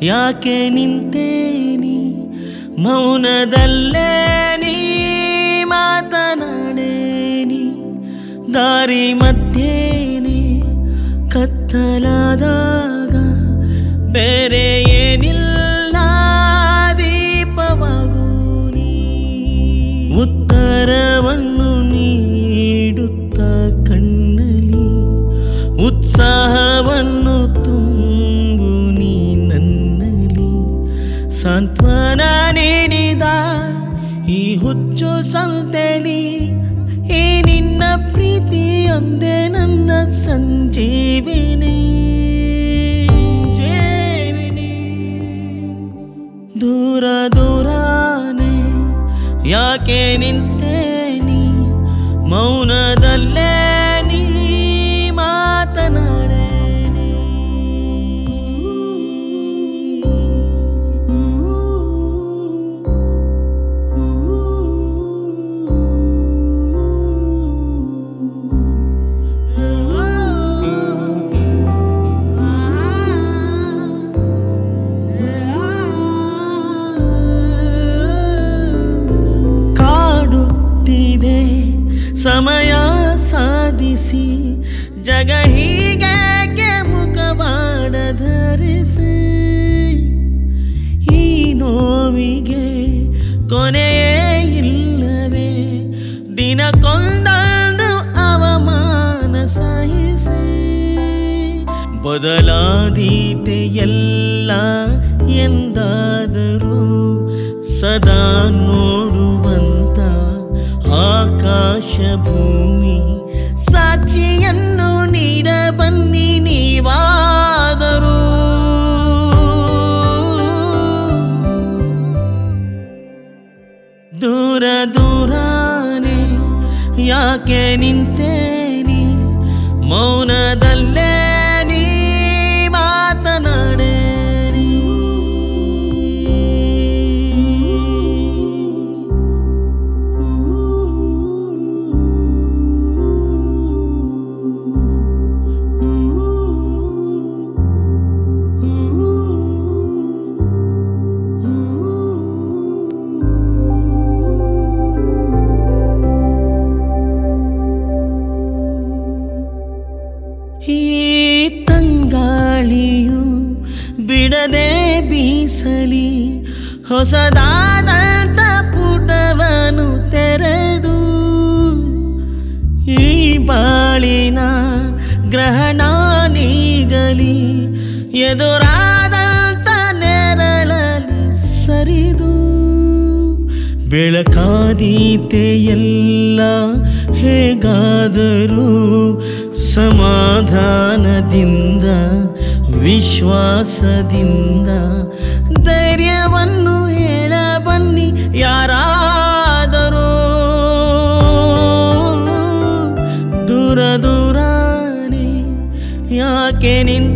ಯಾಕೆ ನಿಂತೇನಿ ಮೌನದಲ್ಲೇ ನೀ ಮಾತನಾಡೇನಿ ದಾರಿ ಮಧ್ಯೇನೆ ಕತ್ತಲಾದಾಗ ಬೇರೆ ಏನಿಲ್ಲ ದೀಪವಾಗು ನೀ ಉತ್ತರವನ್ನು ನೀಡುತ್ತ ಕಣ್ಣಲಿ ಉತ್ಸಾಹವನ್ನು ತುಂಬು ನೀ ನನ್ನಲ್ಲಿ ಸಾಂತ್ವನ ನೀಡಿದ ಈ ಹುಚ್ಚು ಸಂತೆಲಿ ಈ ನಿನ್ನ ಪ್ರೀತಿಯೊಂದೇ ನನ್ನ ಸಂಜೀವಿನಿ ದೂರ ದೂರಾನೆ ಯಾಕೆ ನಿಂತೇನಿ ಮೌನದಲ್ಲೇ ನೀ ಮಾತನಾಡೇನಿ ಸಮಯ ಸಾಧಿಸಿ ಜಗ ಹೀಗೆ ಮುಖವಾಡ ಧರಿಸಿ ಈ ನೋವಿಗೆ ಕೊನೆಯೇ ಇಲ್ಲವೇ ದಿನಕ್ಕೊಂದೊಂದು ಅವಮಾನ ಸಹಿಸಿ ಬದಲಾದೀತೆ ಎಲ್ಲ ಎಂದಾದರೂ ಸದಾ ನೋಡುವಂತ ಆಕಾಶ ಭೂಮಿ ಸಾಕ್ಷಿಯನ್ನು ನೀಡ ಬನ್ನಿ ನೀವಾದರೂ ದೂರ ದೂರಾನೆ ಯಾಕೆ ನಿಂತೇನಿ ಮೌನದಲ್ಲೇ ನೀ ಮಾತನಾಡೇನಿ ಈ ತಂಗಾಳಿಯು ಬಿಡದೆ ಬೀಸಲಿ ಹೊಸದಾದಂತ ಪುಟವನ್ನು ತೆರೆದು ಈ ಬಾಳಿನ ಗ್ರಹಣ ನೀಗಲಿ ಎದುರಾದಂತ ನೆರಳಲಿ ಸರಿದು ಬೆಳಕಾದೀತೆ ಎಲ್ಲ ಹೇಗಾದರೂ ಸಮಾಧಾನದಿಂದ ವಿಶ್ವಾಸದಿಂದ ಧೈರ್ಯವನ್ನು ಹೇಳ ಬನ್ನಿ ಯಾರಾದರೂ ದೂರ ದೂರಾನೆ ಯಾಕೆ ನಿಂತ